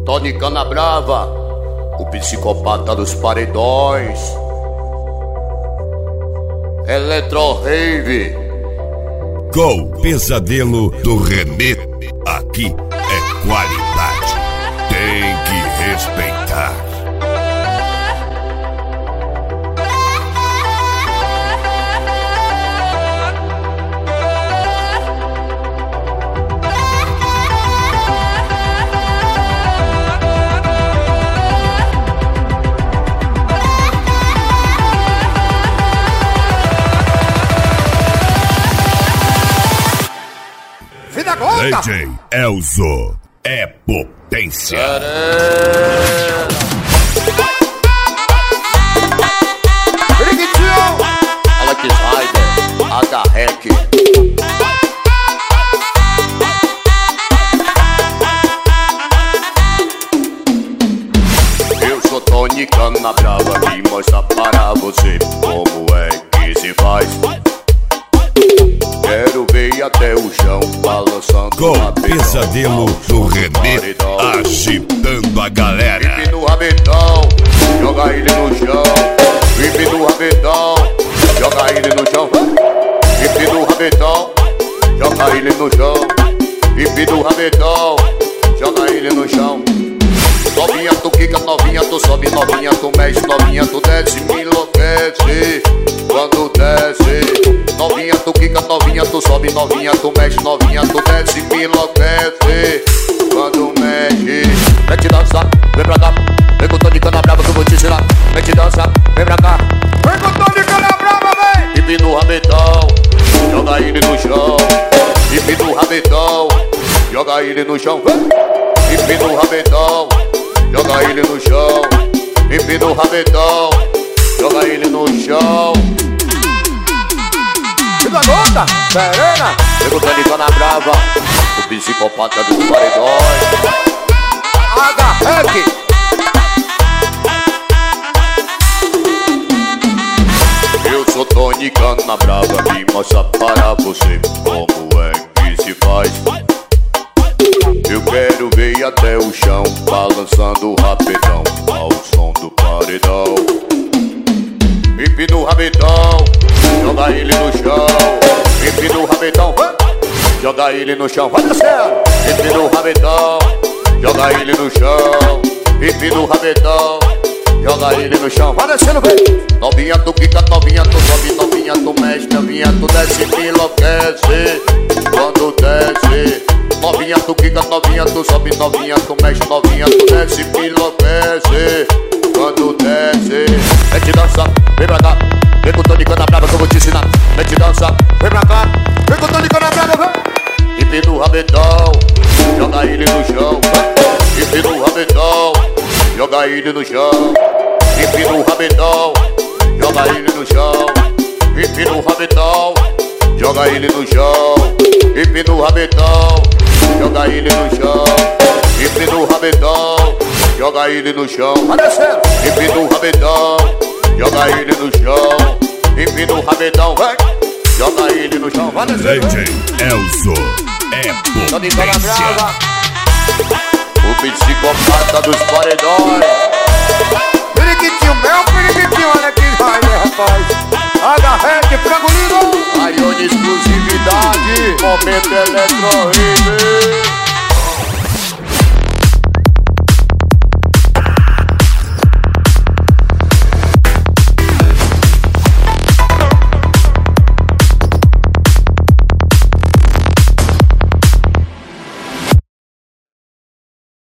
Tony Canabrava, o psicopata dos paredões. Electro Rave. Com Pesadelo do Renê. Aqui é qualidade. Tem que respeitar. DJ Elzo é potência. Alex Rider, H-Rec. Eu sou Tony Canabrava, que mostra para você como é que se faz. Quero ver até o chão, balançando com Pesadelo do Renê, agitando a galera. Pipe no rabetão, joga ele no chão. Pipe no rabetão, joga ele no chão. Pipe no rabetão, joga ele no chão. Pipe no rabetão, joga ele no chão. Novinha tu quica, novinha tu sobe, novinha tu mexe, novinha tu desce, me enlouquece quando desce. Novinha tu quica, novinha tu sobe, novinha tu mexe, novinha tu desce, me enlouquece quando mexe. Mete dança, vem pra cá, vem com o Tony Canabrava que eu vou te ensinar. Mete dança, vem pra cá, vem com o Tony Canabrava, vem. Pipe no rabetão, joga ele no chão. Pipe no rabetão, joga ele no chão. Pipe no rabetão, joga ele no chão. Pipe no rabetão, joga ele no chão. Fica louca, serena. Pega o Tony Canabrava, o psicopata dos paredões. H-Rec. Eu sou Tony Canabrava, me mostra para você como é que se faz. Eu quero ver até o chão, balançando rapidão ao som do paredão. Pipe no rabetão, joga ele no chão. Pipe no rabetão, joga ele no chão. Vai descendo. Pipe no rabetão, joga ele no chão. Pipe no rabetão, joga ele no chão. Vai descendo, vem. Novinha tu quica, novinha tu sobe, novinha tu mexe, novinha tu desce, me enlouquece quando desce. Novinha tu quica, novinha tu sobe, novinha tu mexe, novinha tu desce, me enlouquece quando desce. Mete dança, vem pra cá, vem com o Tony Canabrava que eu vou te ensinar. Mete dança, vem pra cá, vem com o Tony Canabrava, vem. Pipe no rabetão, joga ele no chão. Pipe no rabetão, joga ele no chão. Pipe no rabetão, joga ele no chão. Pipe no rabetão, joga ele no chão. Pipe no rabetão, joga ele no chão. Pipe no rabetão, joga ele no chão. Vai descendo. Pipe no rabetão, joga ele no chão. Pipe no rabetão, vai. Joga ele no chão. Vai descendo. DJ Elzo é potência. O psicopata dos paredões. Periquitinho, meu periquitinho, olha que raio, rapaz. H-Rec, frangolino. Raione exclusividade. Momento Electro Rave.